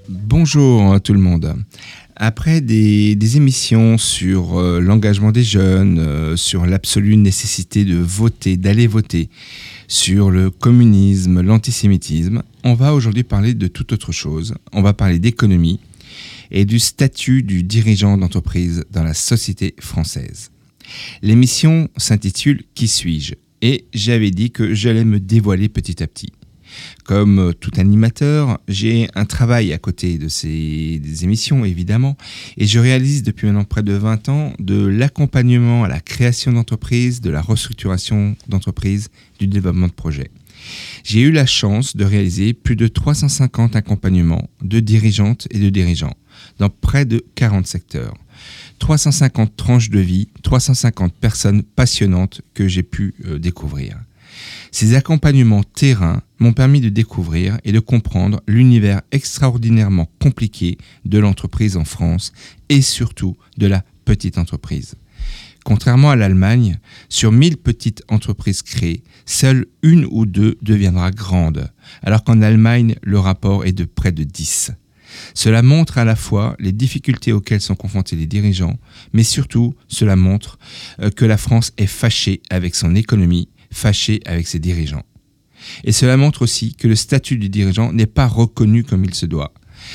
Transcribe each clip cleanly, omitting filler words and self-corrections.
Bonjour tout le monde. Après des émissions sur l'engagement des jeunes, sur l'absolue nécessité de voter, d'aller voter, sur le communisme, l'antisémitisme, on va aujourd'hui parler de toute autre chose. On va parler d'économie et du statut du dirigeant d'entreprise dans la société française. L'émission s'intitule « Qui suis-je ?» et j'avais dit que j'allais me dévoiler petit à petit. Comme tout animateur, j'ai un travail à côté de des émissions, évidemment, et je réalise depuis maintenant près de 20 ans de l'accompagnement à la création d'entreprises, de la restructuration d'entreprises, du développement de projets. J'ai eu la chance de réaliser plus de 350 accompagnements de dirigeantes et de dirigeants dans près de 40 secteurs. 350 tranches de vie, 350 personnes passionnantes que j'ai pu découvrir. Ces accompagnements terrain m'ont permis de découvrir et de comprendre l'univers extraordinairement compliqué de l'entreprise en France et surtout de la petite entreprise. Contrairement à l'Allemagne, sur 1000 petites entreprises créées, seule une ou deux deviendra grande, alors qu'en Allemagne, le rapport est de près de 10. Cela montre à la fois les difficultés auxquelles sont confrontés les dirigeants, mais surtout, cela montre que la France est fâchée avec son économie, fâchée avec ses dirigeants. Et cela montre aussi que le statut du dirigeant n'est pas reconnu comme il se doit.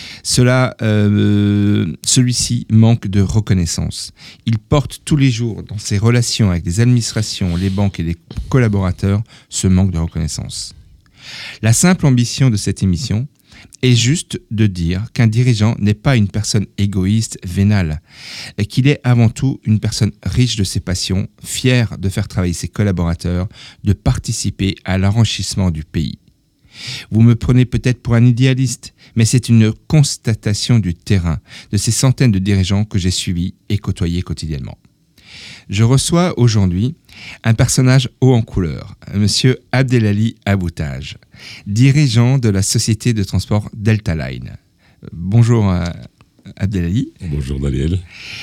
Celui-ci manque de reconnaissance. Il porte tous les jours dans ses relations avec les administrations, les banques et les collaborateurs ce manque de reconnaissance. La simple ambition de cette émission est juste de dire qu'un dirigeant n'est pas une personne égoïste, vénale, et qu'il est avant tout une personne riche de ses passions, fière de faire travailler ses collaborateurs, de participer à l'enrichissement du pays. Vous me prenez peut-être pour un idéaliste, mais c'est une constatation du terrain, de ces centaines de dirigeants que j'ai suivis et côtoyés quotidiennement. Je reçois aujourd'hui un personnage haut en couleur, Monsieur Abdelali Aboutage, dirigeant de la société de transport Delta Line. Bonjour Abdelali. Bonjour Daniel.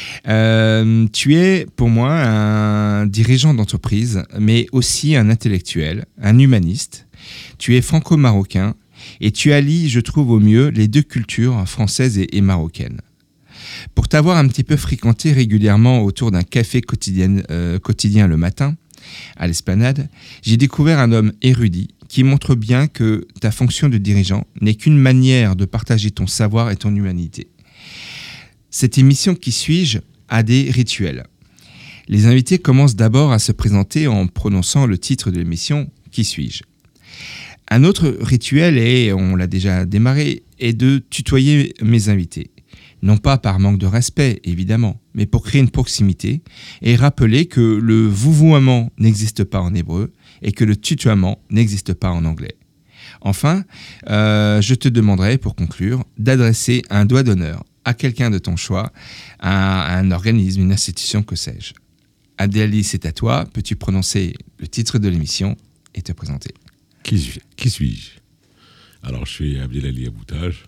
Tu es pour moi un dirigeant d'entreprise, mais aussi un intellectuel, un humaniste. Tu es franco-marocain et tu allies, je trouve au mieux, les deux cultures françaises et marocaines. Pour t'avoir un petit peu fréquenté régulièrement autour d'un café quotidien le matin, à l'Esplanade, j'ai découvert un homme érudit qui montre bien que ta fonction de dirigeant n'est qu'une manière de partager ton savoir et ton humanité. Cette émission Qui suis-je a des rituels. Les invités commencent d'abord à se présenter en prononçant le titre de l'émission Qui suis-je. Un autre rituel, et on l'a déjà démarré, est de tutoyer mes invités. Non pas par manque de respect, évidemment, mais pour créer une proximité et rappeler que le vouvoiement n'existe pas en hébreu et que le tutoiement n'existe pas en anglais. Enfin, je te demanderai, pour conclure, d'adresser un doigt d'honneur à quelqu'un de ton choix, à un organisme, une institution, que sais-je. Abdelali, c'est à toi. Peux-tu prononcer le titre de l'émission et te présenter ? Qui suis-je ? Alors, je suis Abdelali Aboutage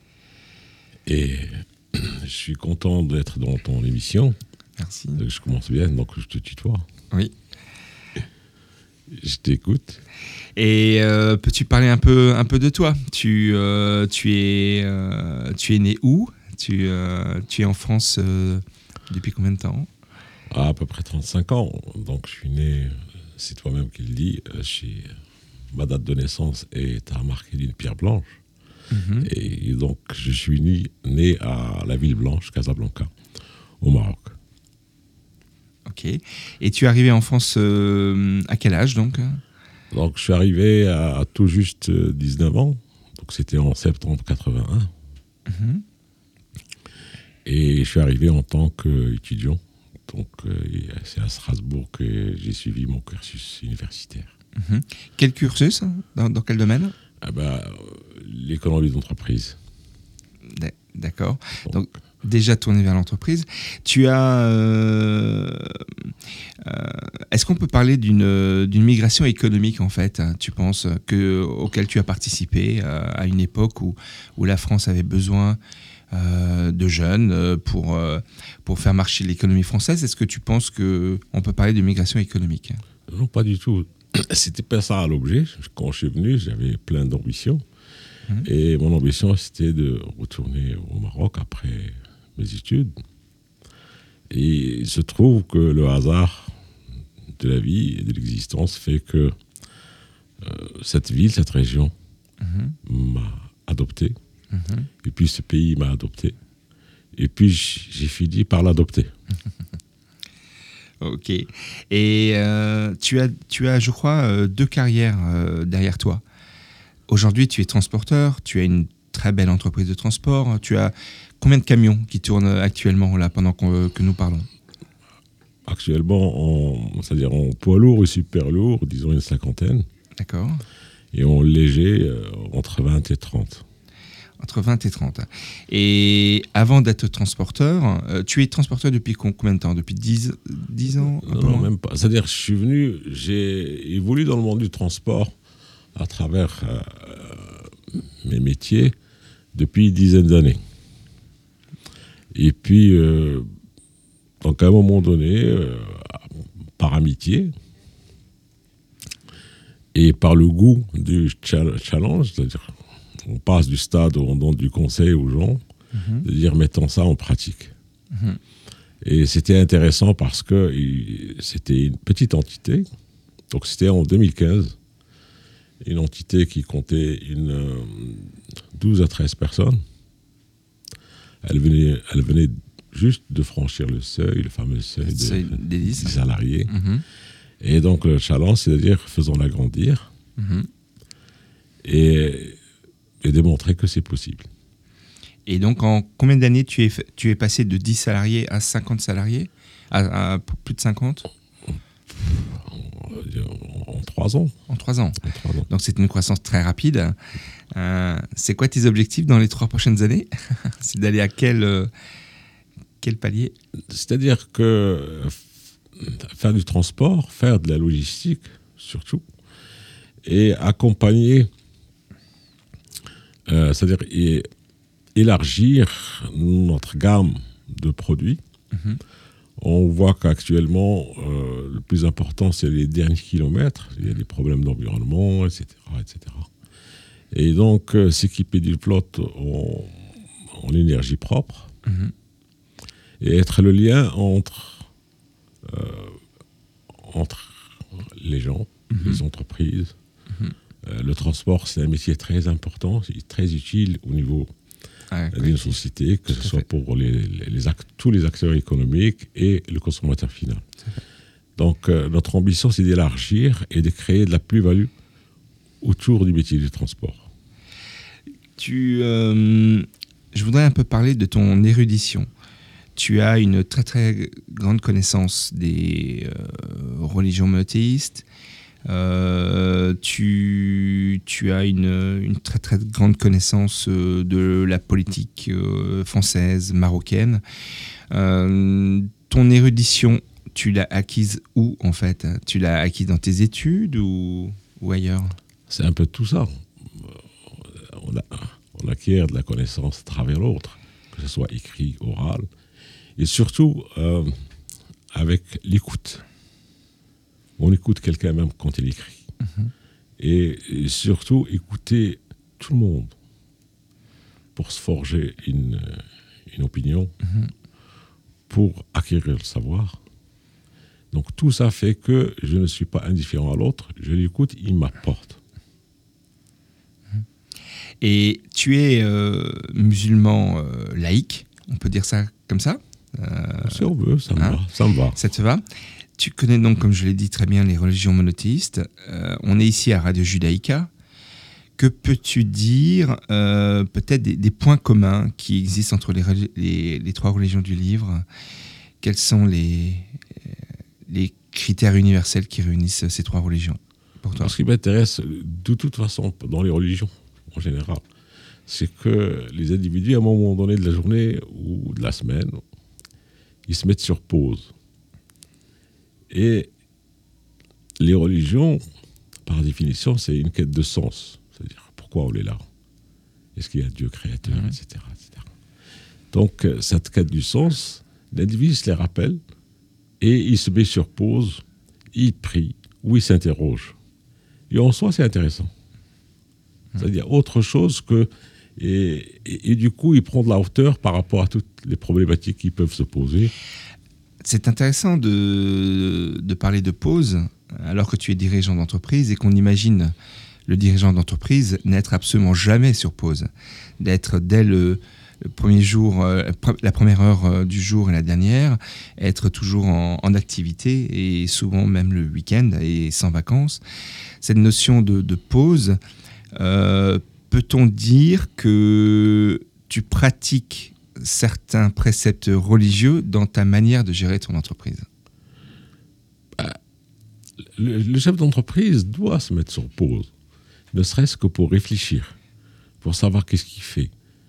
et je suis content d'être dans ton émission. Merci. Je commence bien, donc je te tutoie. Oui. Je t'écoute. Et peux-tu parler un peu de toi ? Tu es né où ? Tu es en France depuis combien de temps ? À peu près 35 ans. Donc, je suis né, c'est toi-même qui le dis, ma date de naissance est marquée d'une pierre blanche. Mm-hmm. Et donc, je suis né à la ville blanche, Casablanca, au Maroc. Ok. Et tu es arrivé en France à quel âge, donc ? Donc, je suis arrivé à tout juste 19 ans. Donc, c'était en septembre 81. Mm-hmm. Et je suis arrivé en tant qu'étudiant. Donc, c'est à Strasbourg que j'ai suivi mon cursus universitaire. Mm-hmm. Quel cursus ? Dans quel domaine ? L'économie d'entreprise. D'accord. Donc, déjà tourné vers l'entreprise. Tu as... est-ce qu'on peut parler d'une migration économique, en fait, tu penses, auquel tu as participé à une époque où la France avait besoin de jeunes pour faire marcher l'économie française ? Est-ce que tu penses qu'on peut parler de migration économique ? Non, pas du tout. C'était pas ça à l'objet. Quand je suis venu, j'avais plein d'ambitions. Et mon ambition, c'était de retourner au Maroc après mes études. Et il se trouve que le hasard de la vie et de l'existence fait que cette ville, cette région m'a adopté. Et puis ce pays m'a adopté. Et puis j'ai fini par l'adopter. Ok. Et tu as, je crois, 2 carrières derrière toi. Aujourd'hui, tu es transporteur, tu as une très belle entreprise de transport. Tu as combien de camions qui tournent actuellement là pendant que nous parlons? Actuellement, c'est-à-dire en poids lourd et super lourd, disons une 50aine. D'accord. Et en léger, entre 20 et 30. Entre 20 et 30. Et avant d'être transporteur, tu es transporteur depuis combien de temps? Depuis 10 ans? Non, même pas. C'est-à-dire, j'ai évolué dans le monde du transport à travers mes métiers depuis une dizaine d'années. Et puis, donc à un moment donné, par amitié et par le goût du challenge, c'est-à-dire on passe du stade où on donne du conseil aux gens, de dire mettons ça en pratique. Et c'était intéressant parce que c'était une petite entité, donc c'était en 2015, une entité qui comptait 12 à 13 personnes. Elle venait juste de franchir le fameux seuil des salariés. Et donc le challenge, c'est-à-dire faisons-la grandir et démontrer que c'est possible. Et donc en combien d'années tu es passé de 10 salariés à 50 salariés, à plus de 50? En 3 ans. En 3 ans. Donc c'est une croissance très rapide. C'est quoi tes objectifs dans les 3 prochaines années? C'est d'aller à quel palier? C'est-à-dire que faire du transport, faire de la logistique surtout, et accompagner, c'est-à-dire élargir notre gamme de produits. On voit qu'actuellement, le plus important, c'est les derniers kilomètres. Il y a des problèmes d'environnement, etc., etc. Et donc, s'équiper d'une flotte en énergie propre et être le lien entre les gens, les entreprises. Le transport, c'est un métier très important, très utile au niveau d'une société, que ce soit pour tous les acteurs économiques et le consommateur final. Donc, notre ambition, c'est d'élargir et de créer de la plus-value autour du métier du transport. Je voudrais un peu parler de ton érudition. Tu as une très très grande connaissance des religions monothéistes. Tu as une très très grande connaissance de la politique française, marocaine. Ton érudition, tu l'as acquise où en fait? Tu l'as acquise dans tes études ou ailleurs? C'est un peu tout ça. On acquiert de la connaissance à travers l'autre, que ce soit écrit, oral, et surtout avec l'écoute. On écoute quelqu'un même quand il écrit. Et surtout, écouter tout le monde pour se forger une opinion, pour acquérir le savoir. Donc tout ça fait que je ne suis pas indifférent à l'autre, je l'écoute, il m'apporte. Et tu es musulman laïque, on peut dire ça comme ça? Si on veut, ça me va. Ça te va? Tu connais donc, comme je l'ai dit très bien, les religions monothéistes. On est ici à Radio Judaïka. Que peux-tu dire, peut-être des points communs qui existent entre les 3 religions du livre? Quels sont les critères universels qui réunissent ces 3 religions pour toi? Ce qui m'intéresse, de toute façon, dans les religions en général, c'est que les individus, à un moment donné de la journée ou de la semaine, ils se mettent sur pause. Et les religions, par définition, c'est une quête de sens. C'est-à-dire, pourquoi on est là? Est-ce qu'il y a Dieu créateur, etc., etc. Donc, cette quête du sens, l'individu se les rappelle et il se met sur pause, il prie ou il s'interroge. Et en soi, c'est intéressant. C'est-à-dire autre chose que... Et du coup, il prend de la hauteur par rapport à toutes les problématiques qui peuvent se poser. C'est intéressant de parler de pause alors que tu es dirigeant d'entreprise et qu'on imagine le dirigeant d'entreprise n'être absolument jamais sur pause, d'être dès le premier jour, la première heure du jour et la dernière, être toujours en activité et souvent même le week-end et sans vacances. Cette notion de pause, peut-on dire que tu pratiques certains préceptes religieux dans ta manière de gérer ton entreprise? Le chef d'entreprise doit se mettre sur pause, ne serait-ce que pour réfléchir, pour savoir qu'est-ce qu'il fait.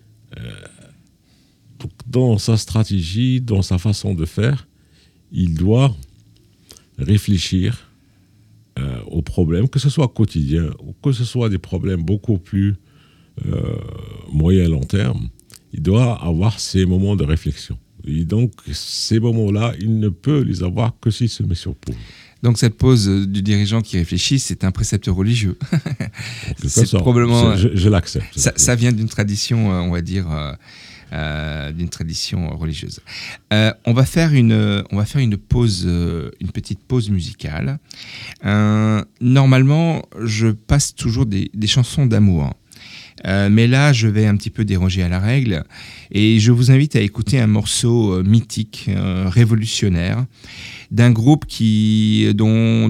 Dans sa stratégie, dans sa façon de faire, il doit réfléchir aux problèmes, que ce soit quotidien ou que ce soit des problèmes beaucoup plus moyen long terme. Il doit avoir ces moments de réflexion. Et donc, ces moments-là, il ne peut les avoir que s'il se met sur pause. Donc cette pause du dirigeant qui réfléchit, c'est un précepte religieux. C'est probablement. Je l'accepte. Ça vient d'une tradition, on va dire, d'une tradition religieuse. On va faire une pause, une petite pause musicale. Normalement, je passe toujours des chansons d'amour. Mais là, je vais un petit peu déroger à la règle et je vous invite à écouter un morceau mythique, révolutionnaire, d'un groupe dont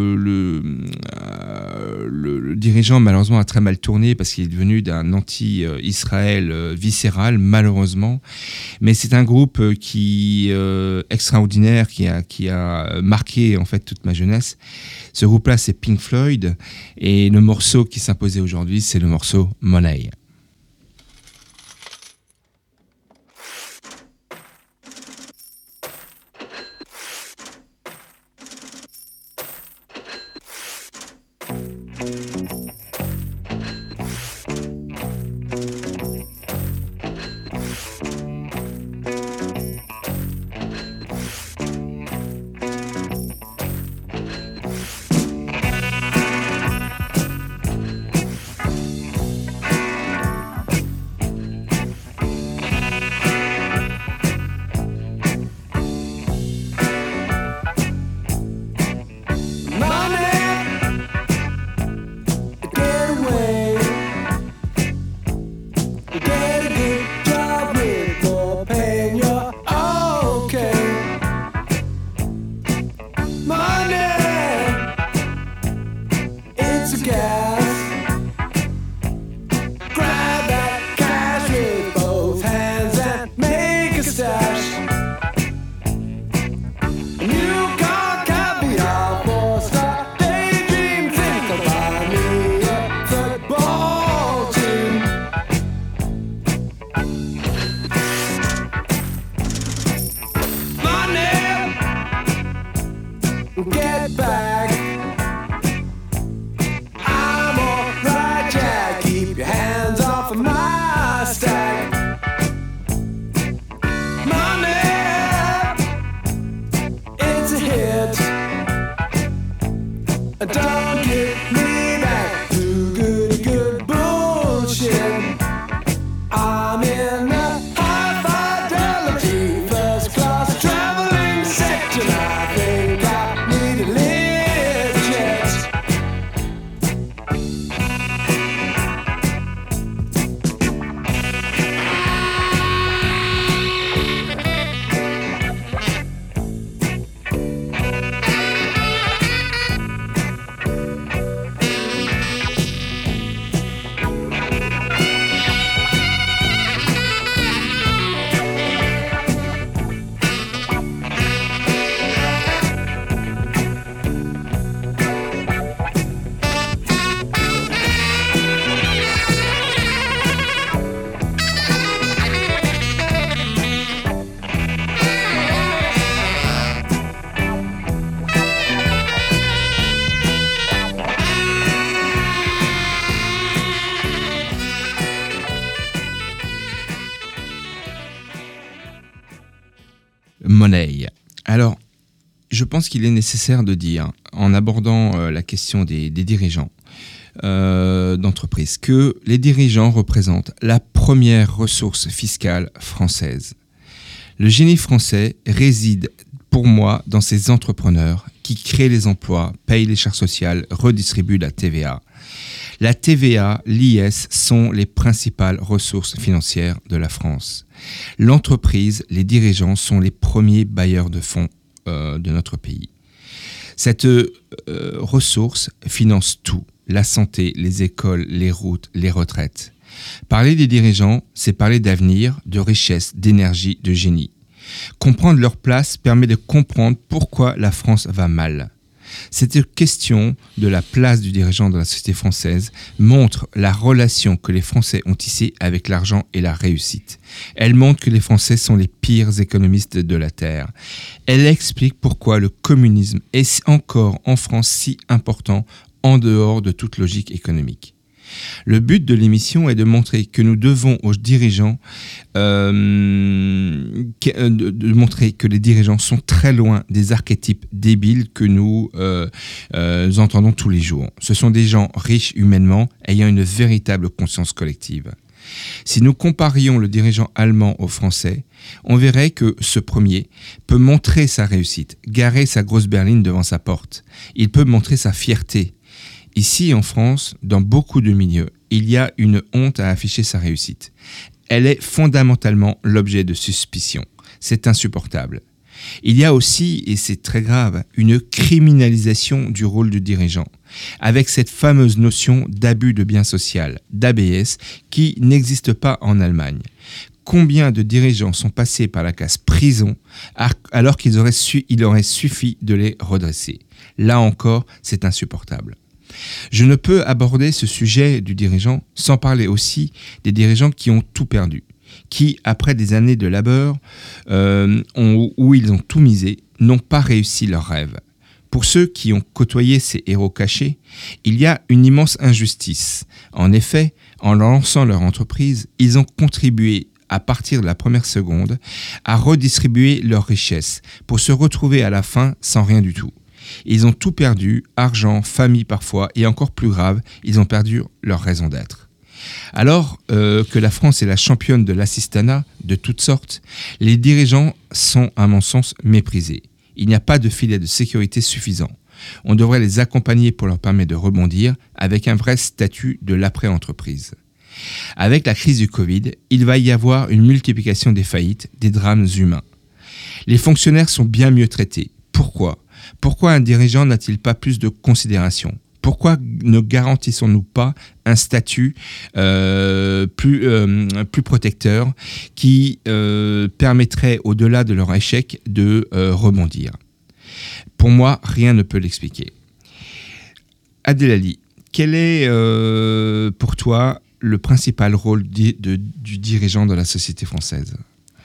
le dirigeant malheureusement a très mal tourné parce qu'il est devenu d'un anti-Israël viscéral malheureusement. Mais c'est un groupe extraordinaire qui a marqué en fait toute ma jeunesse. Ce groupe-là, c'est Pink Floyd et le morceau qui s'imposait aujourd'hui, c'est le morceau Money. Money. Alors, je pense qu'il est nécessaire de dire, en abordant la question des dirigeants, d'entreprise, que les dirigeants représentent la première ressource fiscale française. Le génie français réside pour moi dans ces entrepreneurs qui créent les emplois, payent les charges sociales, redistribuent la TVA. La TVA, l'IS sont les principales ressources financières de la France. L'entreprise, les dirigeants sont les premiers bailleurs de fonds de notre pays. Cette ressource finance tout, la santé, les écoles, les routes, les retraites. Parler des dirigeants, c'est parler d'avenir, de richesse, d'énergie, de génie. Comprendre leur place permet de comprendre pourquoi la France va mal. Cette question de la place du dirigeant dans la société française montre la relation que les Français ont tissée avec l'argent et la réussite. Elle montre que les Français sont les pires économistes de la Terre. Elle explique pourquoi le communisme est encore en France si important en dehors de toute logique économique. Le but de l'émission est de montrer que nous devons aux dirigeants, de montrer que les dirigeants sont très loin des archétypes débiles que nous entendons tous les jours. Ce sont des gens riches humainement, ayant une véritable conscience collective. Si nous comparions le dirigeant allemand au français, on verrait que ce premier peut montrer sa réussite, garer sa grosse berline devant sa porte. Il peut montrer sa fierté. Ici, en France, dans beaucoup de milieux, il y a une honte à afficher sa réussite. Elle est fondamentalement l'objet de suspicion. C'est insupportable. Il y a aussi, et c'est très grave, une criminalisation du rôle du dirigeant, avec cette fameuse notion d'abus de bien social, d'ABS, qui n'existe pas en Allemagne. Combien de dirigeants sont passés par la case prison alors qu'il aurait suffi de les redresser? Là encore, c'est insupportable. Je ne peux aborder ce sujet du dirigeant sans parler aussi des dirigeants qui ont tout perdu, qui, après des années de labeur où ils ont tout misé, n'ont pas réussi leurs rêves. Pour ceux qui ont côtoyé ces héros cachés, il y a une immense injustice. En effet, en lançant leur entreprise, ils ont contribué à partir de la première seconde à redistribuer leurs richesses pour se retrouver à la fin sans rien du tout. Ils ont tout perdu, argent, famille parfois, et encore plus grave, ils ont perdu leur raison d'être. Alors que la France est la championne de l'assistanat de toutes sortes, les dirigeants sont, à mon sens, méprisés. Il n'y a pas de filet de sécurité suffisant. On devrait les accompagner pour leur permettre de rebondir avec un vrai statut de l'après-entreprise. Avec la crise du Covid, il va y avoir une multiplication des faillites, des drames humains. Les fonctionnaires sont bien mieux traités. Pourquoi ? Pourquoi un dirigeant n'a-t-il pas plus de considération ? Pourquoi ne garantissons-nous pas un statut plus protecteur qui permettrait, au-delà de leur échec, de rebondir ? Pour moi, rien ne peut l'expliquer. Abdelali, quel est pour toi le principal rôle du dirigeant dans la société française ?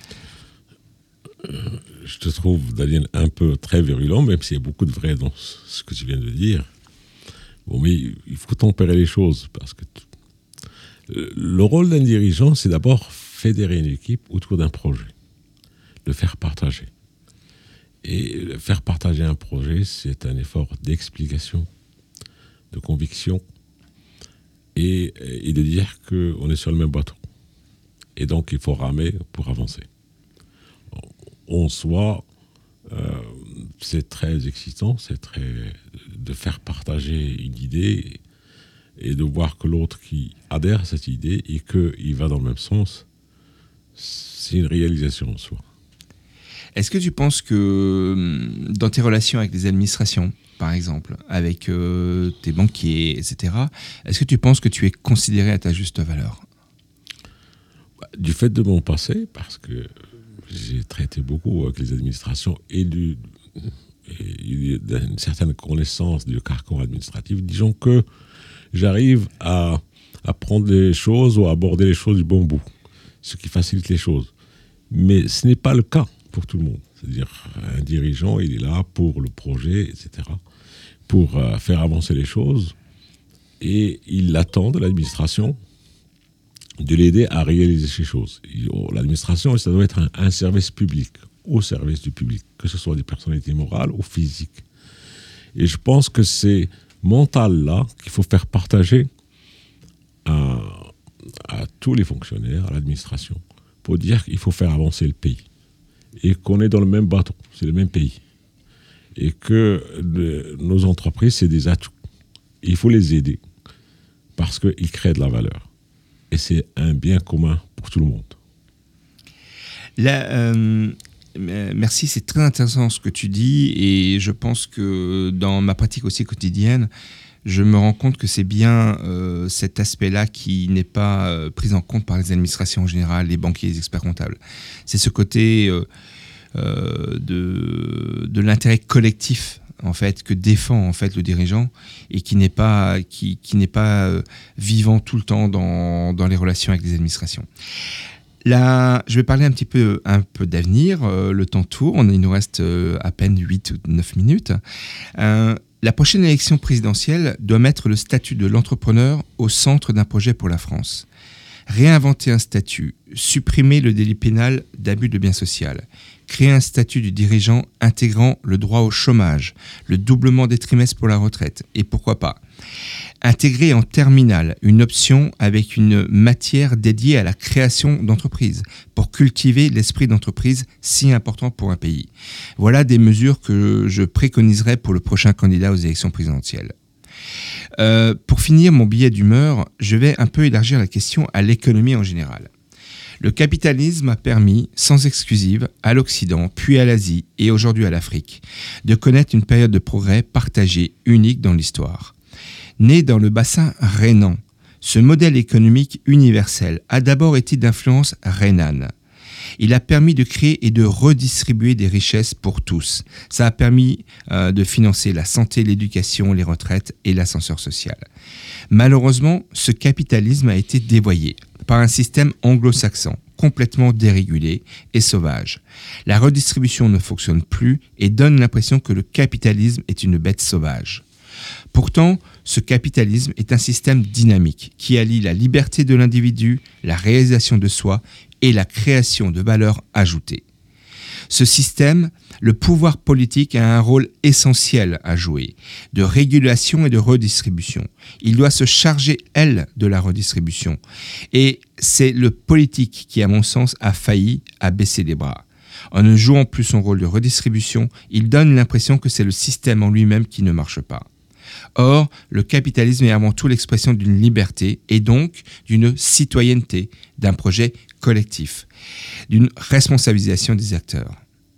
Je te trouve, Daniel, un peu très virulent, même s'il y a beaucoup de vrai dans ce que tu viens de dire. Bon, mais il faut tempérer les choses, parce que le rôle d'un dirigeant, c'est d'abord fédérer une équipe autour d'un projet, le faire partager. Et faire partager un projet, c'est un effort d'explication, de conviction, et de dire qu'on est sur le même bateau. Et donc, il faut ramer pour avancer. En soi, c'est très excitant, de faire partager une idée et de voir que l'autre qui adhère à cette idée et qu'il va dans le même sens, c'est une réalisation en soi. Est-ce que tu penses que dans tes relations avec les administrations, par exemple, avec tes banquiers, etc., est-ce que tu penses que tu es considéré à ta juste valeur ? Du fait de mon passé, parce que j'ai traité beaucoup avec les administrations et d'une certaine connaissance du carcan administratif. Disons que j'arrive à prendre les choses ou à aborder les choses du bon bout, ce qui facilite les choses. Mais ce n'est pas le cas pour tout le monde. C'est-à-dire, un dirigeant, il est là pour le projet, etc., pour faire avancer les choses, et il attend de l'administration de l'aider à réaliser ces choses. L'administration, ça doit être un service public, au service du public, que ce soit des personnalités morales ou physiques. Et je pense que c'est mentale-là qu'il faut faire partager à tous les fonctionnaires, à l'administration, pour dire qu'il faut faire avancer le pays. Et qu'on est dans le même bateau, c'est le même pays. Et que nos entreprises, c'est des atouts. Il faut les aider parce qu'ils créent de la valeur. Et c'est un bien commun pour tout le monde. Là, merci, c'est très intéressant ce que tu dis. Et je pense que dans ma pratique aussi quotidienne, je me rends compte que c'est bien cet aspect-là qui n'est pas pris en compte par les administrations en général, les banquiers, les experts comptables. C'est ce côté de l'intérêt collectif en fait que défend en fait le dirigeant et qui n'est pas vivant tout le temps dans les relations avec les administrations. Là, je vais parler un peu d'avenir. Le temps tourne, il nous reste à peine 8 ou 9 minutes. La prochaine élection présidentielle doit mettre le statut de l'entrepreneur au centre d'un projet pour la France. Réinventer un statut, supprimer le délit pénal d'abus de biens sociaux, créer un statut du dirigeant intégrant le droit au chômage, le doublement des trimestres pour la retraite, et pourquoi pas intégrer en terminale une option avec une matière dédiée à la création d'entreprises pour cultiver l'esprit d'entreprise si important pour un pays. Voilà des mesures que je préconiserai pour le prochain candidat aux élections présidentielles. Pour finir mon billet d'humeur, je vais un peu élargir la question à l'économie en général. Le capitalisme a permis, sans exclusive, à l'Occident, puis à l'Asie et aujourd'hui à l'Afrique, de connaître une période de progrès partagée, unique dans l'histoire. Né dans le bassin rhénan, ce modèle économique universel a d'abord été d'influence rhénane. Il a permis de créer et de redistribuer des richesses pour tous. Ça a permis de financer la santé, l'éducation, les retraites et l'ascenseur social. Malheureusement, ce capitalisme a été dévoyé par un système anglo-saxon complètement dérégulé et sauvage. La redistribution ne fonctionne plus et donne l'impression que le capitalisme est une bête sauvage. Pourtant, ce capitalisme est un système dynamique qui allie la liberté de l'individu, la réalisation de soi et la création de valeur ajoutée. Ce système, le pouvoir politique a un rôle essentiel à jouer, de régulation et de redistribution. Il doit se charger, elle, de la redistribution. Et c'est le politique qui, à mon sens, a failli à baisser les bras. En ne jouant plus son rôle de redistribution, il donne l'impression que c'est le système en lui-même qui ne marche pas. Or, le capitalisme est avant tout l'expression d'une liberté et donc d'une citoyenneté, d'un projet collectif, d'une responsabilisation des acteurs.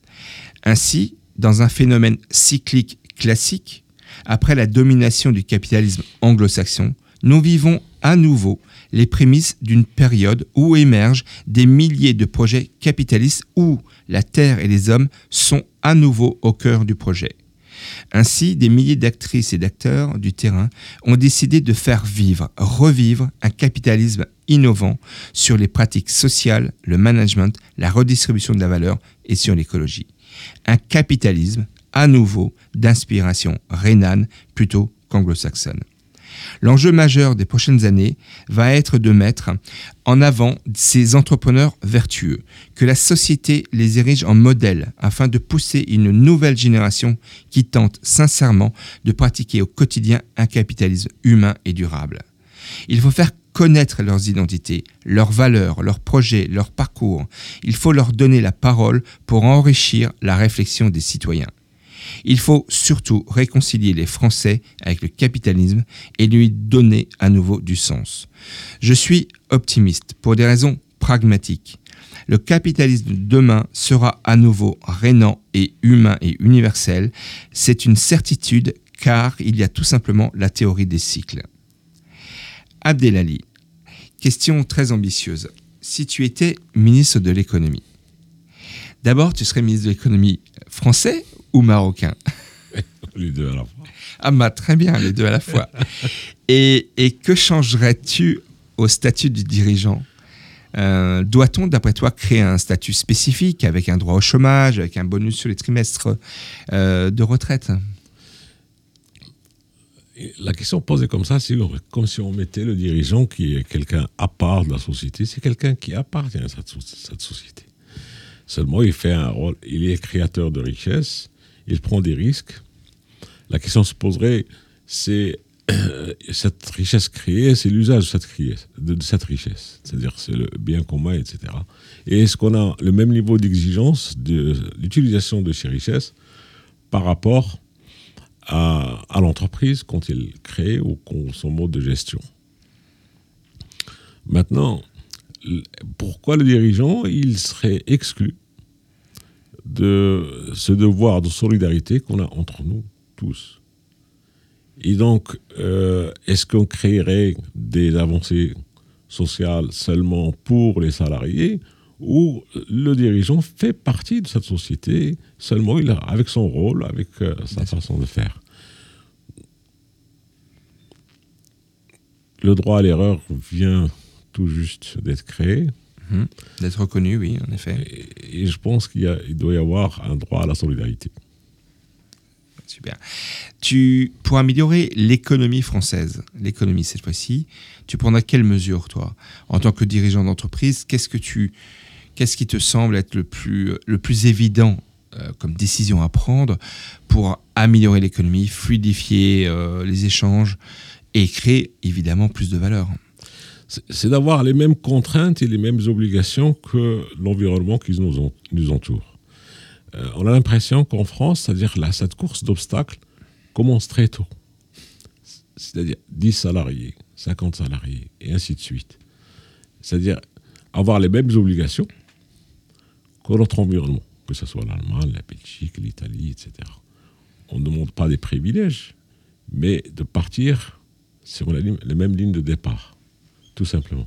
Ainsi, dans un phénomène cyclique classique, après la domination du capitalisme anglo-saxon, nous vivons à nouveau les prémices d'une période où émergent des milliers de projets capitalistes où la terre et les hommes sont à nouveau au cœur du projet. Ainsi, des milliers d'actrices et d'acteurs du terrain ont décidé de faire revivre un capitalisme innovant sur les pratiques sociales, le management, la redistribution de la valeur et sur l'écologie. Un capitalisme, à nouveau, d'inspiration rhénane plutôt qu'anglo-saxonne. L'enjeu majeur des prochaines années va être de mettre en avant ces entrepreneurs vertueux, que la société les érige en modèle afin de pousser une nouvelle génération qui tente sincèrement de pratiquer au quotidien un capitalisme humain et durable. Il faut faire connaître leurs identités, leurs valeurs, leurs projets, leurs parcours. Il faut leur donner la parole pour enrichir la réflexion des citoyens. Il faut surtout réconcilier les Français avec le capitalisme et lui donner à nouveau du sens. Je suis optimiste pour des raisons pragmatiques. Le capitalisme de demain sera à nouveau rhénan et humain et universel. C'est une certitude car il y a tout simplement la théorie des cycles. Abdelali, question très ambitieuse. Si tu étais ministre de l'économie, d'abord tu serais ministre de l'économie français ou marocain? Les deux à la fois. Ah bah très bien, les deux à la fois. Et que changerais-tu au statut du dirigeant? Doit-on, d'après toi, créer un statut spécifique avec un droit au chômage, avec un bonus sur les trimestres de retraite? La question posée comme ça, c'est comme si on mettait le dirigeant qui est quelqu'un à part de la société. C'est quelqu'un qui appartient à cette société. Seulement, il fait un rôle, il est créateur de richesse, il prend des risques. La question se poserait, c'est cette richesse créée, c'est l'usage de cette richesse. C'est-à-dire c'est le bien commun, etc. Et est-ce qu'on a le même niveau d'exigence de l'utilisation de ces richesses par rapport à l'entreprise quand elle crée ou son mode de gestion? Maintenant, pourquoi le dirigeant il serait exclu de ce devoir de solidarité qu'on a entre nous tous? Et donc, est-ce qu'on créerait des avancées sociales seulement pour les salariés, ou le dirigeant fait partie de cette société seulement avec son rôle, avec sa façon de faire? Le droit à l'erreur vient tout juste d'être créé. D'être reconnu, oui, en effet. Et je pense qu'il doit y avoir un droit à la solidarité. Super. Pour améliorer l'économie française, l'économie cette fois-ci, tu prendras quelles mesures, toi? En tant que dirigeant d'entreprise, qu'est-ce qui te semble être le plus évident comme décision à prendre pour améliorer l'économie, fluidifier les échanges et créer évidemment plus de valeur? C'est d'avoir les mêmes contraintes et les mêmes obligations que l'environnement qui nous entoure. On a l'impression qu'en France, c'est-à-dire là, cette course d'obstacles commence très tôt. C'est-à-dire 10 salariés, 50 salariés, et ainsi de suite. C'est-à-dire avoir les mêmes obligations que notre environnement, que ce soit l'Allemagne, la Belgique, l'Italie, etc. On ne demande pas des privilèges, mais de partir sur les mêmes lignes de départ, tout simplement.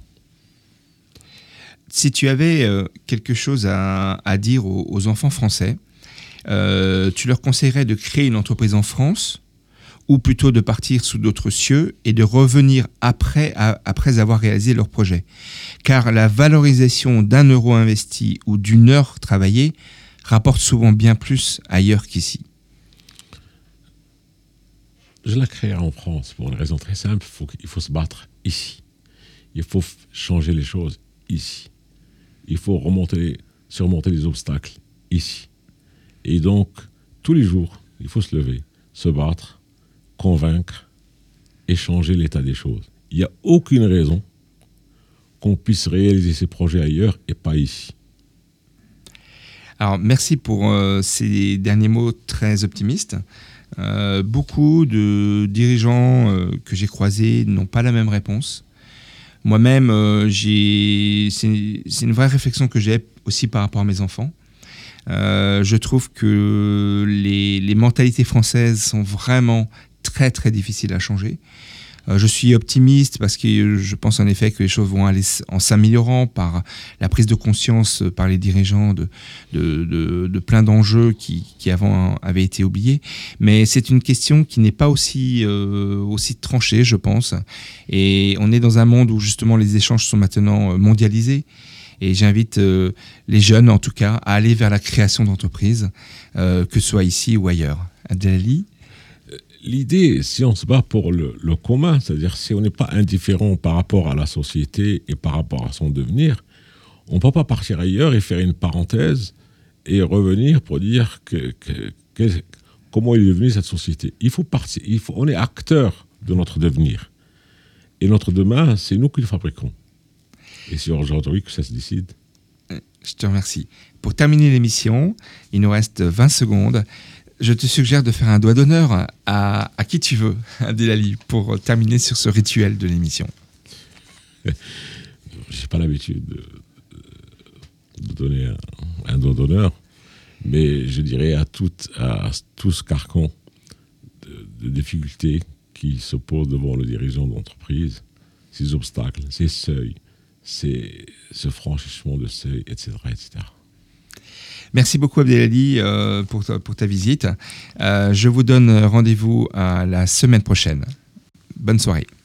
Si tu avais quelque chose à dire aux enfants français, tu leur conseillerais de créer une entreprise en France, ou plutôt de partir sous d'autres cieux et de revenir après avoir réalisé leur projet? Car la valorisation d'1 euro investi ou d'1 heure travaillée rapporte souvent bien plus ailleurs qu'ici. Je la créerai en France pour une raison très simple. Il faut se battre ici. Il faut changer les choses ici. Il faut surmonter les obstacles ici. Et donc, tous les jours, il faut se lever, se battre, convaincre et changer l'état des choses. Il n'y a aucune raison qu'on puisse réaliser ces projets ailleurs et pas ici. Alors, merci pour ces derniers mots très optimistes. Beaucoup de dirigeants que j'ai croisés n'ont pas la même réponse. Moi-même, c'est une vraie réflexion que j'ai aussi par rapport à mes enfants. Je trouve que les mentalités françaises sont vraiment très très difficiles à changer. Je suis optimiste parce que je pense en effet que les choses vont aller en s'améliorant par la prise de conscience par les dirigeants de plein d'enjeux qui avant avaient été oubliés. Mais c'est une question qui n'est pas aussi tranchée, je pense. Et on est dans un monde où justement les échanges sont maintenant mondialisés. Et j'invite les jeunes, en tout cas, à aller vers la création d'entreprises, que ce soit ici ou ailleurs. Abdelali? L'idée, si on se bat pour le commun, c'est-à-dire si on n'est pas indifférent par rapport à la société et par rapport à son devenir, on ne peut pas partir ailleurs et faire une parenthèse et revenir pour dire comment est devenue cette société. Il faut partir, on est acteur de notre devenir. Et notre demain, c'est nous qui le fabriquons. Et c'est aujourd'hui que ça se décide. Je te remercie. Pour terminer l'émission, il nous reste 20 secondes. Je te suggère de faire un doigt d'honneur à qui tu veux, Abdelali, pour terminer sur ce rituel de l'émission. Je n'ai pas l'habitude de donner un doigt d'honneur, mais je dirais à tout ce carcan de difficultés qui s'opposent devant le dirigeant d'entreprise, ces obstacles, ces seuils, ce franchissement de seuil, etc., etc. Merci beaucoup Abdelali pour ta visite. Je vous donne rendez-vous à la semaine prochaine. Bonne soirée.